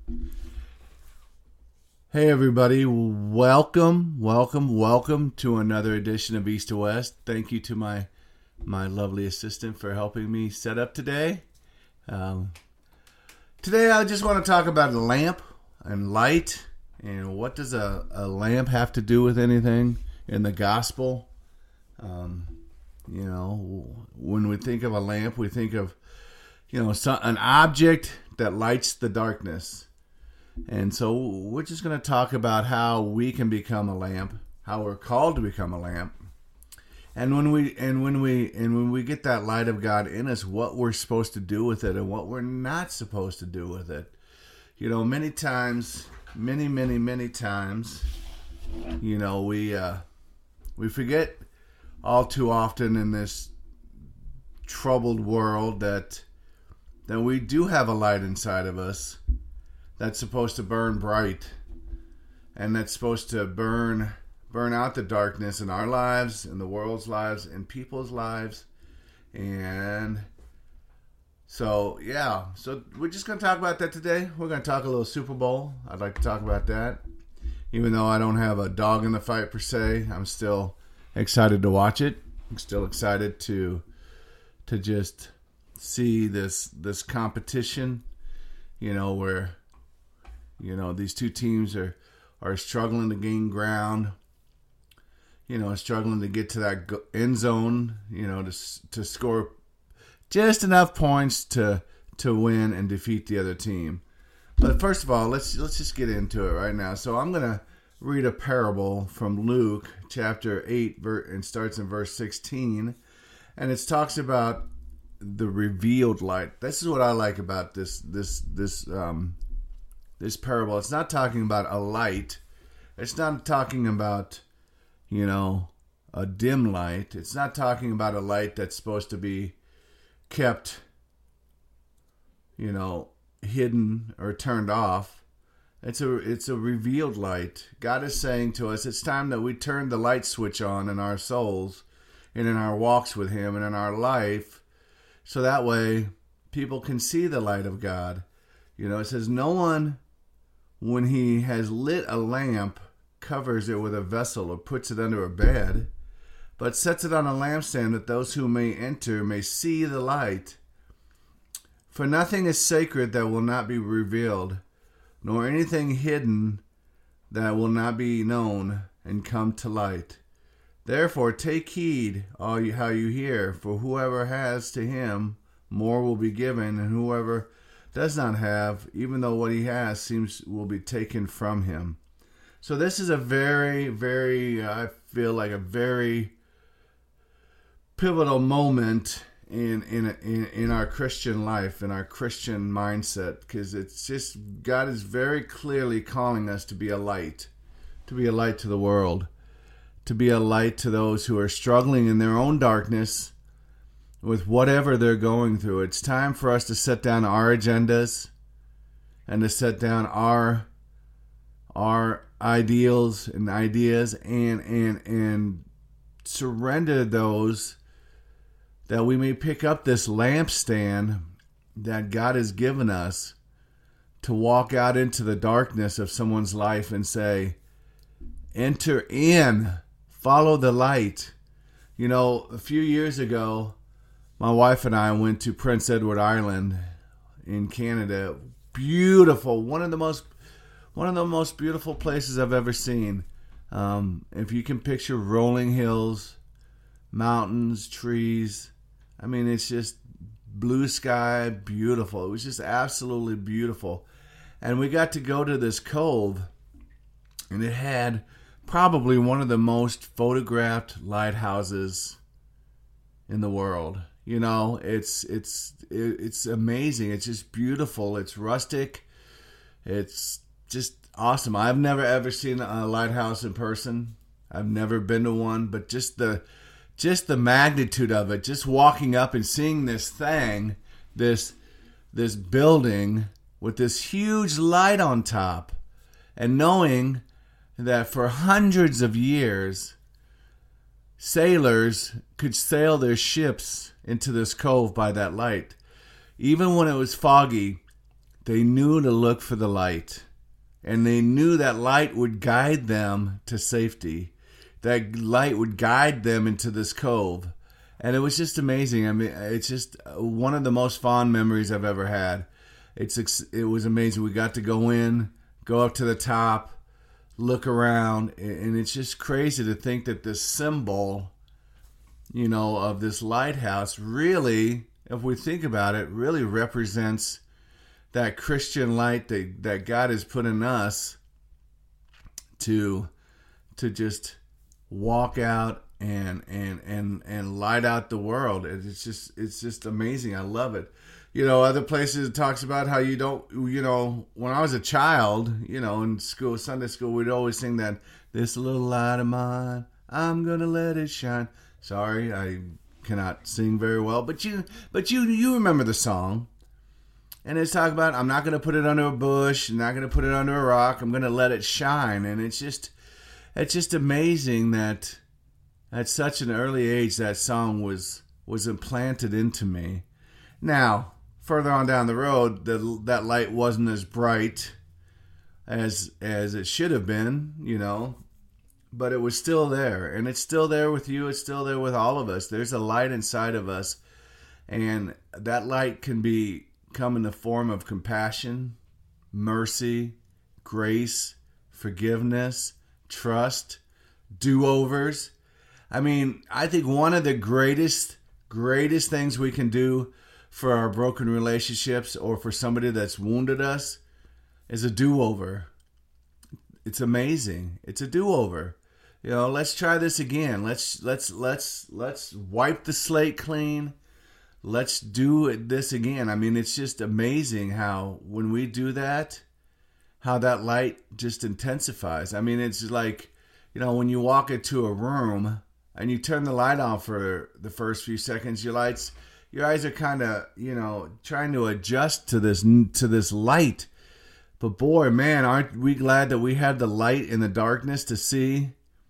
Hey everybody, welcome to another edition of East to West. Thank you to my lovely assistant for helping me set up today. Today I just want to talk about a lamp and light, and what does a lamp have to do with anything in the gospel. When we think of a lamp, we think of an object that lights the darkness. And so we're just going to talk about how we can become a lamp, how we're called to become a lamp, and when we get that light of God in us, what we're supposed to do with it and what we're not supposed to do with it. Many times, many times, we forget all too often in this troubled world that we do have a light inside of us that's supposed to burn bright, and that's supposed to burn out the darkness in our lives, in the world's lives, in people's lives. And so we're just going to talk about that today. We're going to talk a little Super Bowl. I'd like to talk about that. Even though I don't have a dog in the fight per se, I'm still excited to watch it. I'm still excited to just see this competition, where these two teams are struggling to gain ground, struggling to get to that end zone, to score just enough points to win and defeat the other team. But first of all, let's just get into it right now. So I'm going to read a parable from Luke chapter 8, and starts in verse 16, and it talks about the revealed light. This is what I like about this parable. It's not talking about a light. It's not talking about, a dim light. It's not talking about a light that's supposed to be kept, hidden or turned off. It's a revealed light. God is saying to us, it's time that we turn the light switch on in our souls and in our walks with Him and in our life, so that way people can see the light of God. It says, no one, when he has lit a lamp, covers it with a vessel or puts it under a bed, but sets it on a lampstand, that those who may enter may see the light. For nothing is sacred that will not be revealed, nor anything hidden that will not be known and come to light. Therefore take heed how you hear, for whoever has, to him more will be given, and whoever does not have, even though what he has will be taken from him. So this is a very, very, I feel like a very pivotal moment in our Christian life, in our Christian mindset, because it's just, God is very clearly calling us to be a light to the world, to be a light to those who are struggling in their own darkness with whatever they're going through. It's time for us to set down our agendas and to set down our ideals and ideas and surrender those, that we may pick up this lampstand that God has given us to walk out into the darkness of someone's life and say, enter in, follow the light. A few years ago, my wife and I went to Prince Edward Island in Canada. Beautiful, one of the most beautiful places I've ever seen. If you can picture rolling hills, mountains, trees, it's just blue sky, beautiful. It was just absolutely beautiful. And we got to go to this cove, and it had probably one of the most photographed lighthouses in the world. It's amazing. It's just beautiful. It's rustic. It's just awesome. I've never ever seen a lighthouse in person. I've never been to one, but just the magnitude of it, just walking up and seeing this thing, this building with this huge light on top, and knowing that for hundreds of years, sailors could sail their ships into this cove by that light. Even when it was foggy, they knew to look for the light. And they knew that light would guide them to safety. That light would guide them into this cove. And it was just amazing. I mean, it's just one of the most fond memories I've ever had. It was amazing. We got to go in, go up to the top, look around, and it's just crazy to think that this symbol, of this lighthouse really, if we think about it, really represents that Christian light that God has put in us to just walk out and light out the world. It's just amazing. I love it. Other places it talks about how you don't, when I was a child, in school, Sunday school, we'd always sing that, this little light of mine, I'm going to let it shine. Sorry, I cannot sing very well, but you remember the song. And it's talking about, I'm not going to put it under a bush, I'm not going to put it under a rock, I'm going to let it shine. And it's just amazing that at such an early age that song was implanted into me. Now, further on down the road, that light wasn't as bright as it should have been, but it was still there. And it's still there with you, it's still there with all of us. There's a light inside of us, and that light can come in the form of compassion, mercy, grace, forgiveness, trust, do-overs. I mean, I think one of the greatest things we can do for our broken relationships or for somebody that's wounded us is a do-over. It's amazing. It's a do-over. Let's try this again. Let's wipe the slate clean. Let's do this again. I mean, it's just amazing how when we do that, how that light just intensifies. I mean, it's like, when you walk into a room and you turn the light on for the first few seconds, your eyes are kind of, trying to adjust to this light. But boy, man, aren't we glad that we have the light in the darkness to see,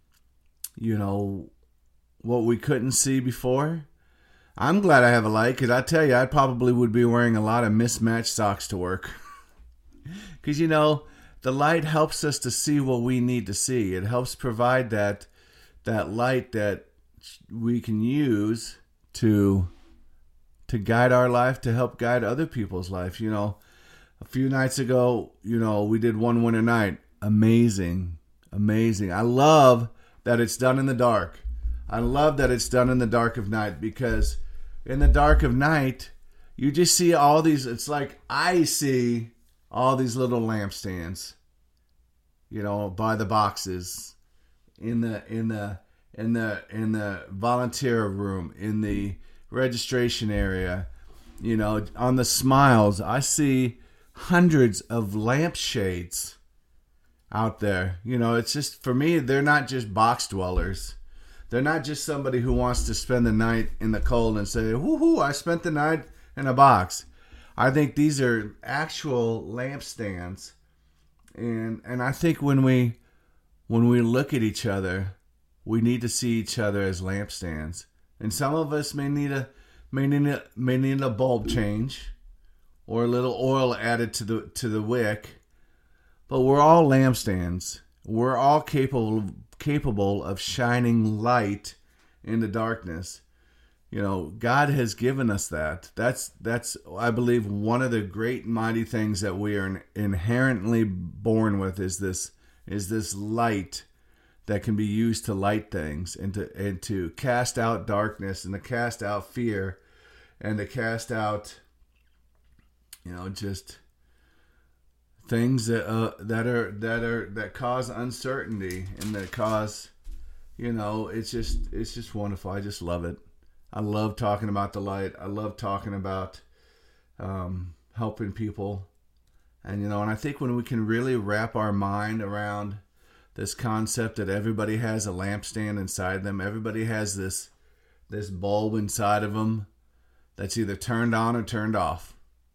what we couldn't see before? I'm glad I have a light, because I tell you, I probably would be wearing a lot of mismatched socks to work. Because, the light helps us to see what we need to see. It helps provide that light that we can use to guide our life, to help guide other people's life. A few nights ago, we did One Winter Night. Amazing. I love that it's done in the dark. I love that it's done in the dark of night, because in the dark of night, you just see all these, it's like I see all these little lampstands, by the boxes, in the volunteer room, in the registration area, on the smiles. I see hundreds of lampshades out there. It's just, for me, they're not just box dwellers. They're not just somebody who wants to spend the night in the cold and say, woohoo, I spent the night in a box. I think these are actual lampstands. And I think when we look at each other, we need to see each other as lampstands. And some of us may need a bulb change or a little oil added to the wick. But we're all lampstands. We're all capable of shining light in the darkness. God has given us that. That's I believe one of the great mighty things that we are inherently born with is this light that can be used to light things and to cast out darkness and to cast out fear and to cast out just things that cause uncertainty and that cause it's just wonderful. I just love it. I love talking about the light. I love talking about helping people. And I think when we can really wrap our mind around this concept that everybody has a lampstand inside them, everybody has this bulb inside of them that's either turned on or turned off.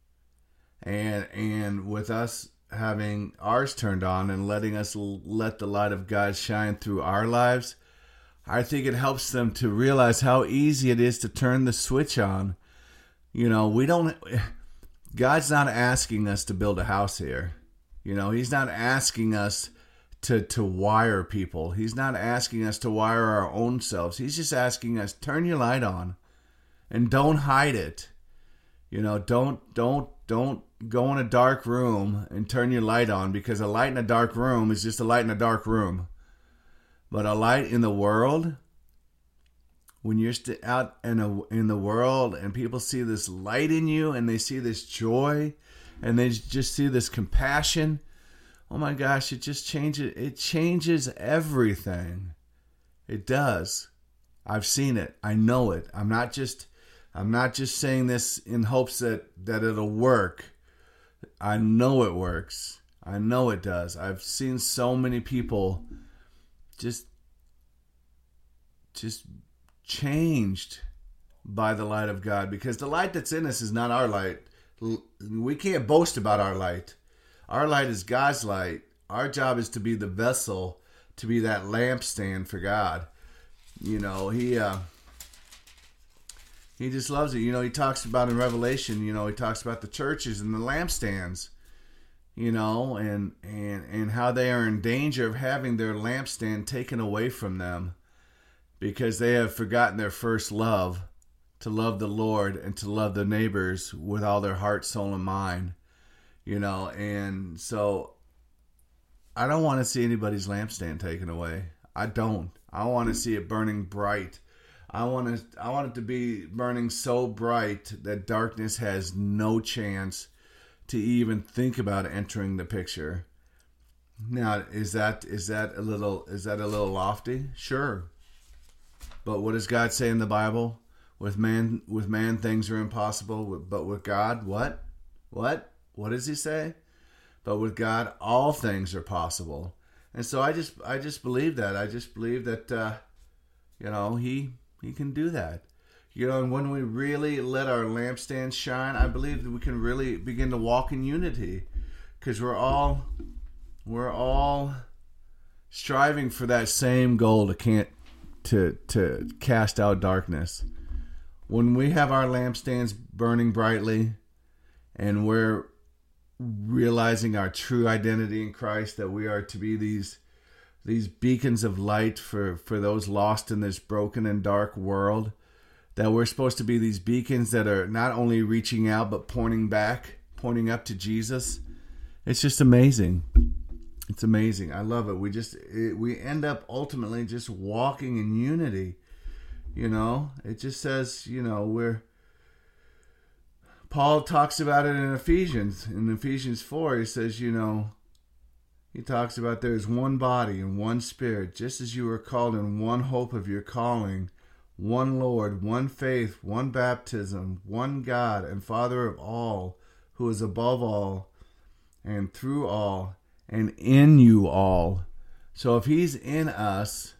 And with us having ours turned on and letting us let the light of God shine through our lives, I think it helps them to realize how easy it is to turn the switch on. God's not asking us to build a house here. He's not asking us to wire people. He's not asking us to wire our own selves. He's just asking us, turn your light on and don't hide it. Don't go in a dark room and turn your light on, because a light in a dark room is just a light in a dark room. But a light in the world, when you're out in the world and people see this light in you and they see this joy and they just see this compassion, oh my gosh, it just changes. It changes everything. It does. I've seen it. I know it. I'm not just saying this in hopes that it'll work. I know it works. I know it does. I've seen so many people just changed by the light of God, because the light that's in us is not our light. We can't boast about our light. Our light is God's light. Our job is to be the vessel, to be that lampstand for God. He just loves it. He talks about in Revelation, he talks about the churches and the lampstands, and how they are in danger of having their lampstand taken away from them because they have forgotten their first love, to love the Lord and to love the neighbors with all their heart, soul, and mind. And so I don't want to see anybody's lampstand taken away. I don't. I want to see it burning bright. I want it to be burning so bright that darkness has no chance to even think about entering the picture. Now, is that a little lofty? Sure. But what does God say in the Bible? With man things are impossible, but with God, what? What does he say? But with God, all things are possible. And so I just believe that. I just believe that, he can do that. And when we really let our lampstand shine, I believe that we can really begin to walk in unity, because we're all striving for that same goal to cast out darkness. When we have our lampstands burning brightly and we're realizing our true identity in Christ, that we are to be these beacons of light for those lost in this broken and dark world, that we're supposed to be these beacons that are not only reaching out but pointing up to Jesus. It's just amazing. It's amazing. I love it. We end up ultimately just walking in unity. It just says, Paul talks about it in Ephesians. In Ephesians 4, he says, he talks about there is one body and one spirit, just as you were called in one hope of your calling, one Lord, one faith, one baptism, one God and Father of all, who is above all and through all and in you all. So if he's in us,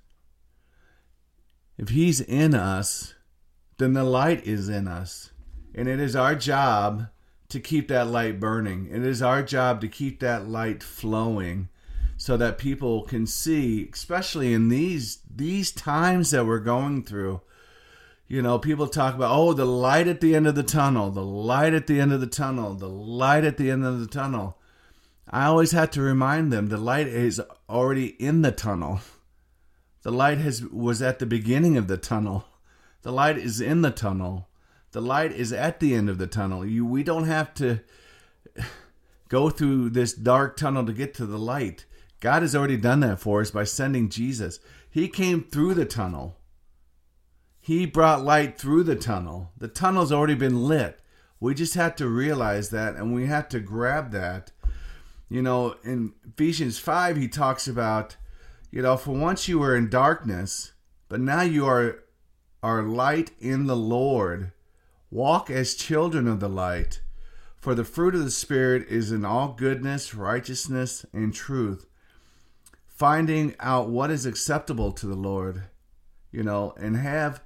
then the light is in us. And it is our job to keep that light burning. It is our job to keep that light flowing so that people can see, especially in these times that we're going through. People talk about, the light at the end of the tunnel, the light at the end of the tunnel, the light at the end of the tunnel. I always have to remind them the light is already in the tunnel. The light was at the beginning of the tunnel. The light is in the tunnel. The light is at the end of the tunnel. We don't have to go through this dark tunnel to get to the light. God has already done that for us by sending Jesus. He came through the tunnel. He brought light through the tunnel. The tunnel's already been lit. We just have to realize that, and we have to grab that. In Ephesians 5, he talks about, for once you were in darkness, but now you are light in the Lord. Walk as children of the light, for the fruit of the Spirit is in all goodness, righteousness, and truth, finding out what is acceptable to the Lord, and have,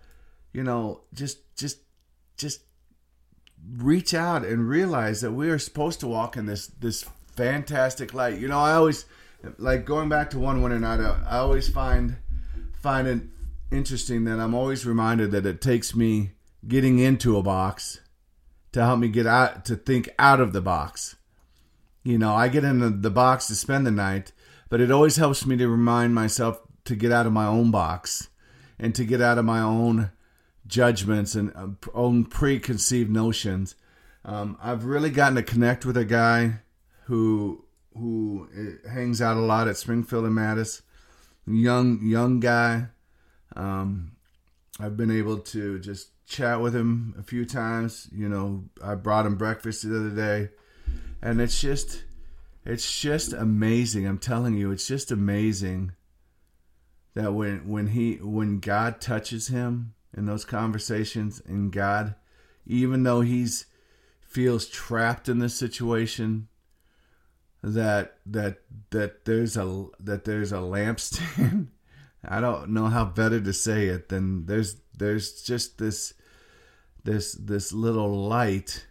just reach out and realize that we are supposed to walk in this fantastic light. I always, like, going back to one winter night, I always find it interesting that I'm always reminded that it takes me getting into a box to help me get out, to think out of the box. You know, I get in the box to spend the night, but it always helps me to remind myself to get out of my own box and to get out of my own judgments and own preconceived notions. I've really gotten to connect with a guy who hangs out a lot at Springfield and Mattis. Young guy. I've been able to just chat with him a few times. You know, I brought him breakfast the other day, and it's just amazing. I'm telling you, it's just amazing that when God touches him in those conversations, and God, even though he's feels trapped in this situation, that there's a lampstand. I don't know how better to say it than there's just this little light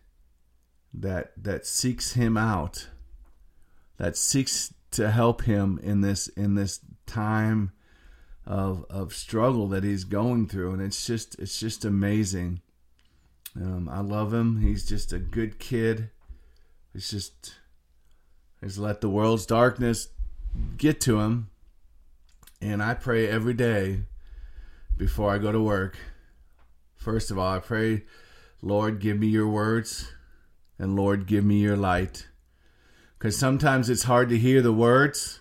that seeks him out, that seeks to help him in this time of struggle that he's going through, and it's just amazing. I love him. He's just a good kid. He's let the world's darkness get to him. And I pray every day before I go to work. First of all, I pray, Lord, give me your words, and Lord, give me your light. Because sometimes it's hard to hear the words,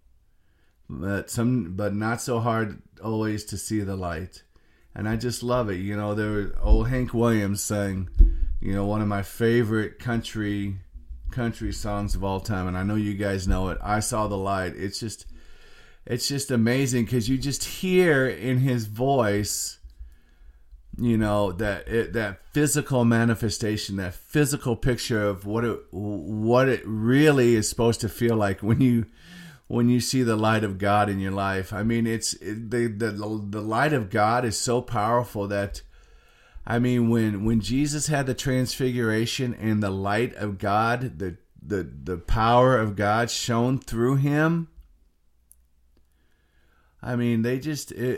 but not so hard always to see the light. And I just love it. You know, old Hank Williams sang, you know, one of my favorite country songs of all time, and I know you guys know it. I Saw the Light. It's just amazing because you just hear in his voice, you know, that physical manifestation, that physical picture of what it really is supposed to feel like when you see the light of God in your life. I mean, the light of God is so powerful that, I mean, when Jesus had the transfiguration and the light of God, the power of God shone through him, I mean, it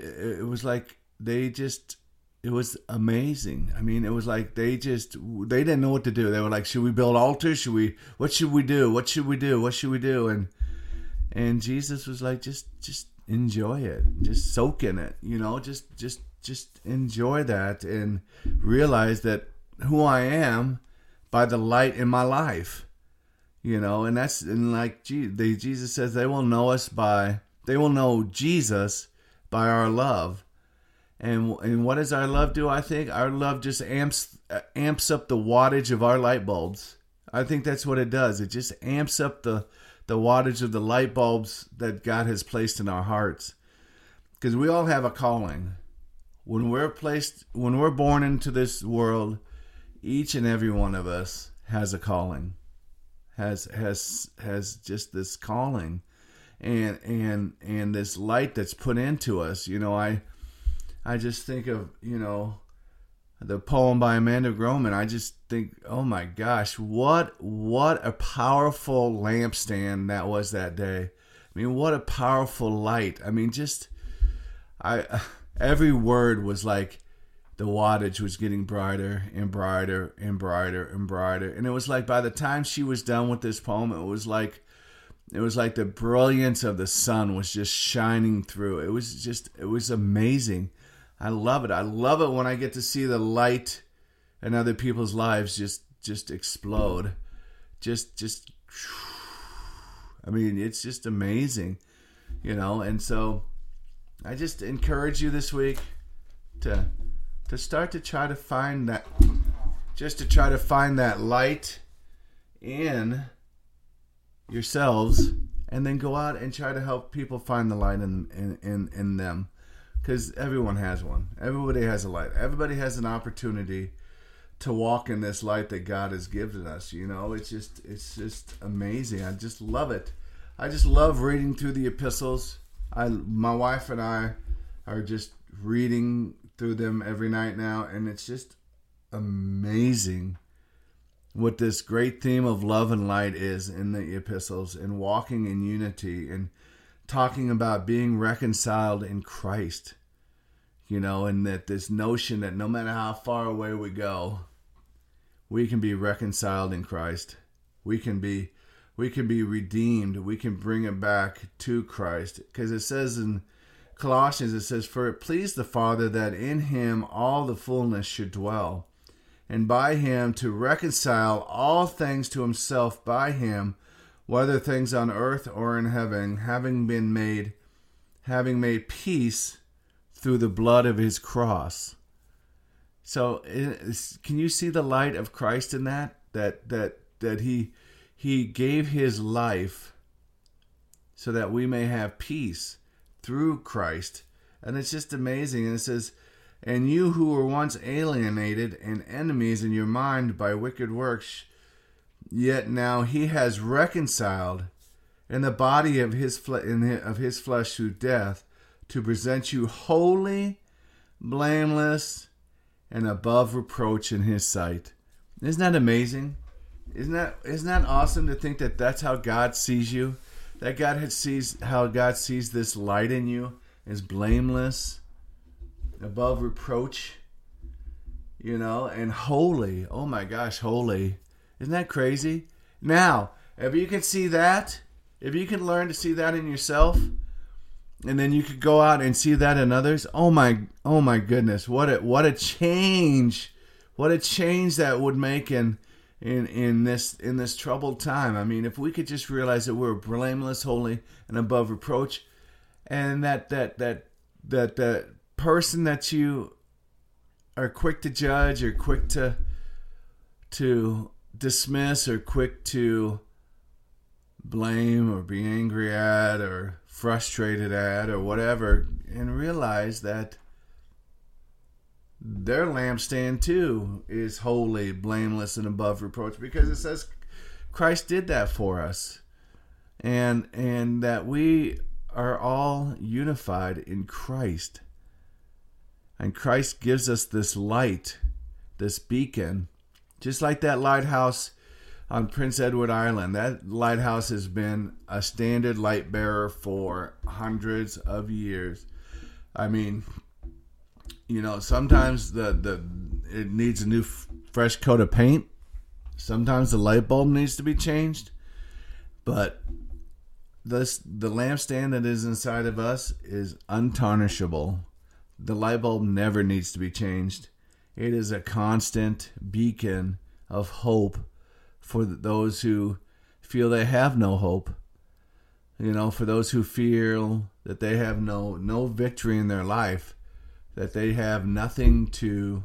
was amazing. I mean, it was like they didn't know what to do. They were like, should we build altars? What should we do? What should we do? What should we do? And Jesus was like, just enjoy it. Just soak in it, you know, just enjoy that and realize that who I am by the light in my life, you know, and like Jesus says, they will know Jesus by our love. And what does our love do? I think our love just amps up the wattage of our light bulbs. I think that's what it does. It just amps up the wattage of the light bulbs that God has placed in our hearts. Because we all have a calling. When we're born into this world, each and every one of us has a calling. Has just this calling. And this light that's put into us. You know, I just think of, you know, the poem by Amanda Groman. I just think, oh my gosh, what a powerful lampstand that was that day. I mean, what a powerful light. I mean, every word was like the wattage was getting brighter and brighter and brighter and brighter. And it was like by the time she was done with this poem, it was like the brilliance of the sun was just shining through. It was amazing. I love it. I love it when I get to see the light in other people's lives just explode. I mean, it's just amazing, you know. And so I just encourage you this week to start to try to find that, light in yourselves, and then go out and try to help people find the light in them. Because everyone has one. Everybody has a light. Everybody has an opportunity to walk in this light that God has given us. You know, it's just amazing. I just love it. I just love reading through the epistles. My wife and I are just reading through them every night now, and it's just amazing what this great theme of love and light is in the epistles, and walking in unity and talking about being reconciled in Christ, you know, and that this notion that no matter how far away we go, we can be reconciled in Christ. We can be redeemed. We can bring it back to Christ. Because it says in Colossians, it says, "For it pleased the Father that in him all the fullness should dwell, and by him to reconcile all things to himself by him, whether things on earth or in heaven, having made peace through the blood of his cross." So can you see the light of Christ in that? That he gave his life so that we may have peace through Christ. And it's just amazing. And it says, "And you who were once alienated and enemies in your mind by wicked works, yet now he has reconciled in the body of his flesh through death, to present you holy, blameless, and above reproach in his sight." Isn't that amazing? Isn't that awesome to think that that's how God sees you? That how God sees this light in you is blameless, above reproach, and holy. Oh my gosh, holy. Isn't that crazy? Now, if you can see that, if you can learn to see that in yourself, and then you could go out and see that in others, oh my goodness, what a change that would make in this troubled time. I mean, if we could just realize that we're blameless, holy, and above reproach, and that person that you are quick to judge, or quick to dismiss, or quick to blame, or be angry at, or frustrated at, or whatever, and realize that their lampstand too is holy, blameless, and above reproach, because it says Christ did that for us, and that we are all unified in Christ, and Christ gives us this light, this beacon, just like that lighthouse on Prince Edward Island. That lighthouse has been a standard light bearer for hundreds of years. I mean, sometimes it needs a new fresh coat of paint. Sometimes the light bulb needs to be changed. But the lampstand that is inside of us is untarnishable. The light bulb never needs to be changed. It is a constant beacon of hope for those who feel they have no hope. For those who feel that they have no victory in their life, that they have nothing to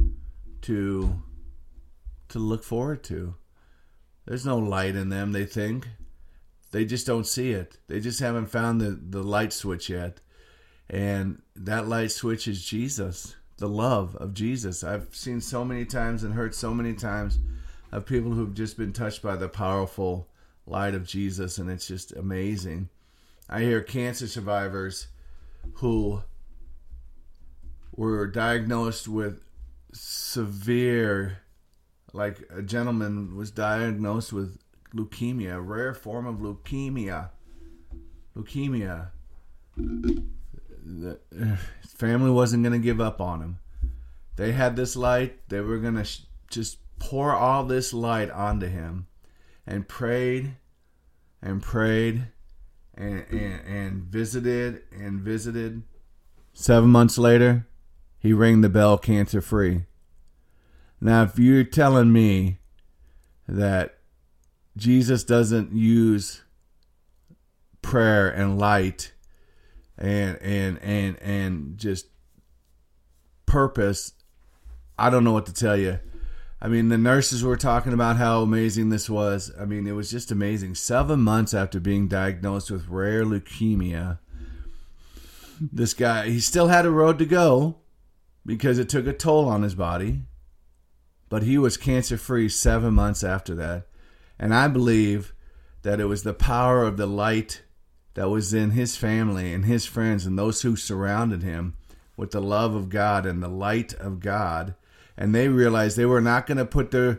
look forward to. There's no light in them, they think. They just don't see it. They just haven't found the light switch yet. And that light switch is Jesus, the love of Jesus. I've seen so many times and heard so many times of people who've just been touched by the powerful light of Jesus, and it's just amazing. I hear cancer survivors who were diagnosed with severe, like a gentleman was diagnosed with leukemia, a rare form of leukemia. The family wasn't going to give up on him. They had this light. They were going to just pour all this light onto him, and prayed and prayed and visited. 7 months later, he rang the bell, cancer free. Now, if you're telling me that Jesus doesn't use prayer and light and just purpose, I don't know what to tell you. I mean, the nurses were talking about how amazing this was. I mean, it was just amazing. 7 months after being diagnosed with rare leukemia, this guy, he still had a road to go because it took a toll on his body, but he was cancer-free 7 months after that. And I believe that it was the power of the light that was in his family and his friends and those who surrounded him with the love of God and the light of God. And they realized they were not going to put their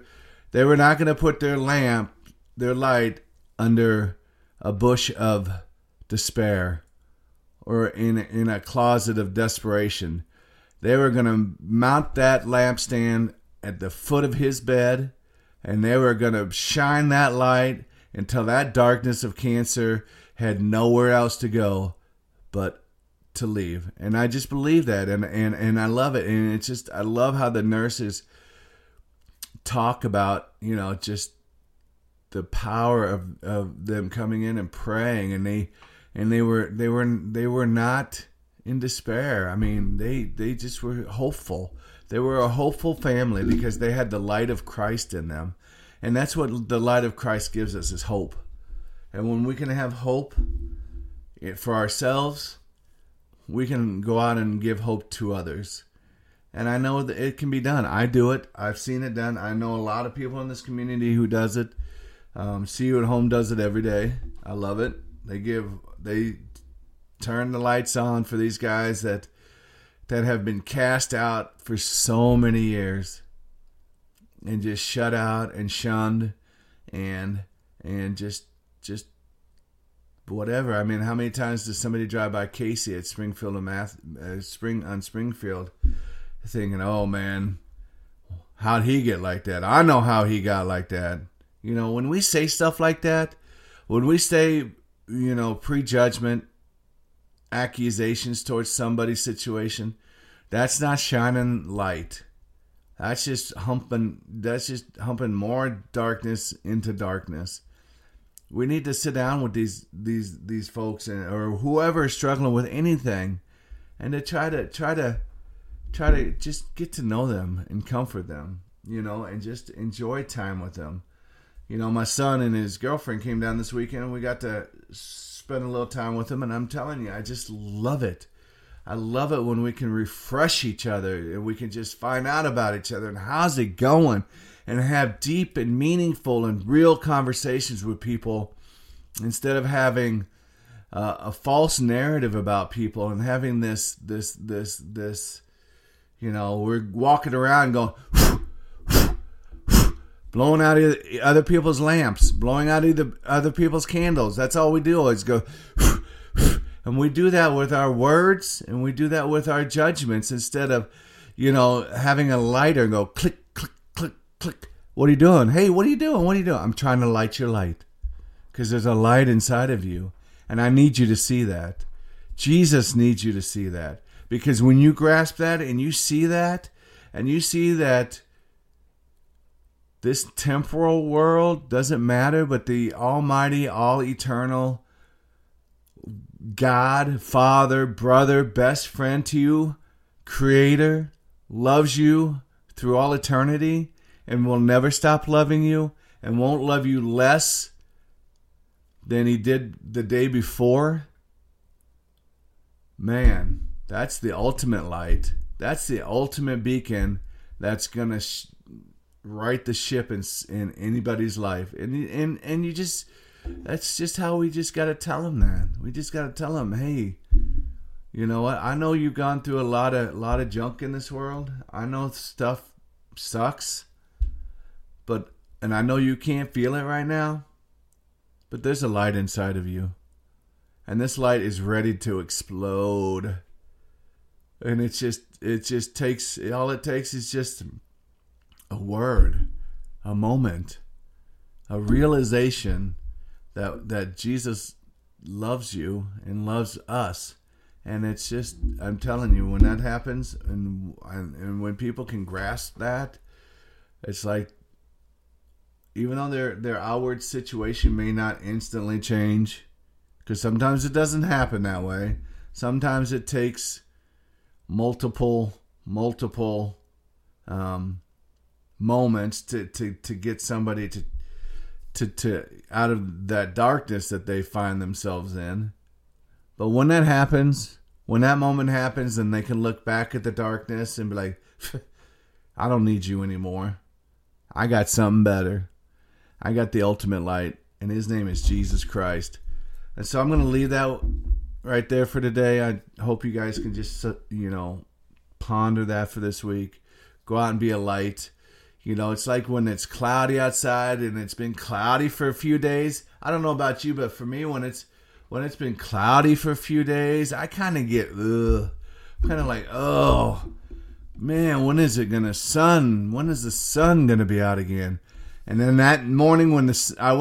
lamp, their light, under a bush of despair or in a closet of desperation. They were going to mount that lampstand at the foot of his bed, and they were going to shine that light until that darkness of cancer had nowhere else to go but to leave. And I just believe that, and I love it. And it's just, I love how the nurses talk about, just the power of them coming in and praying, and they were not in despair. I mean, they just were hopeful. They were a hopeful family because they had the light of Christ in them. And that's what the light of Christ gives us, is hope. And when we can have hope for ourselves, we can go out and give hope to others. And I know that it can be done. I do it. I've seen it done. I know a lot of people in this community who does it. See You at Home does it every day. I love it. They turn the lights on for these guys that have been cast out for so many years and just shut out and shunned and just whatever. I mean, how many times does somebody drive by Casey at Springfield on Springfield thinking, oh man, how'd he get like that? I know how he got like that. When we say stuff like that, when we say, prejudgment, accusations towards somebody's situation, that's not shining light. That's just humping more darkness into darkness. We need to sit down with these folks or whoever is struggling with anything, and to try to just get to know them and comfort them, and just enjoy time with them. My son and his girlfriend came down this weekend, and we got to spend a little time with them, and I'm telling you, I just love it. I love it when we can refresh each other and we can just find out about each other and how's it going, and have deep and meaningful and real conversations with people instead of having a false narrative about people and having this we're walking around going blowing out other people's lamps, blowing out other people's candles. That's all we do is go. And we do that with our words, and we do that with our judgments instead of, having a lighter and go click, click, click, click. What are you doing? Hey, what are you doing? What are you doing? I'm trying to light your light because there's a light inside of you, and I need you to see that. Jesus needs you to see that, because when you grasp that and you see that, and you see that this temporal world doesn't matter, but the almighty, all eternal God, Father, brother, best friend to you, Creator, loves you through all eternity and will never stop loving you and won't love you less than he did the day before. Man, that's the ultimate light. That's the ultimate beacon that's going to right the ship in anybody's life. And you just... That's just how we just got to tell them that. We just got to tell them, hey, you know what? I know you've gone through a lot of junk in this world. I know stuff sucks, and I know you can't feel it right now, but there's a light inside of you, and this light is ready to explode. And it just takes, all it takes is just a word, a moment, a realization that Jesus loves you and loves us. And it's just, I'm telling you, when that happens and when people can grasp that, it's like, even though their outward situation may not instantly change, because sometimes it doesn't happen that way. Sometimes it takes multiple moments to get somebody to out of that darkness that they find themselves in. But when that happens, when that moment happens, and they can look back at the darkness and be like, I don't need you anymore. I got something better. I got the ultimate light, and his name is Jesus Christ. And so I'm going to leave that right there for today. I hope you guys can just, ponder that for this week. Go out and be a light. It's like when it's cloudy outside and it's been cloudy for a few days. I don't know about you, but for me, when it's been cloudy for a few days, I kind of get, kind of like, man, when is it gonna sun? When is the sun gonna be out again? And then that morning when I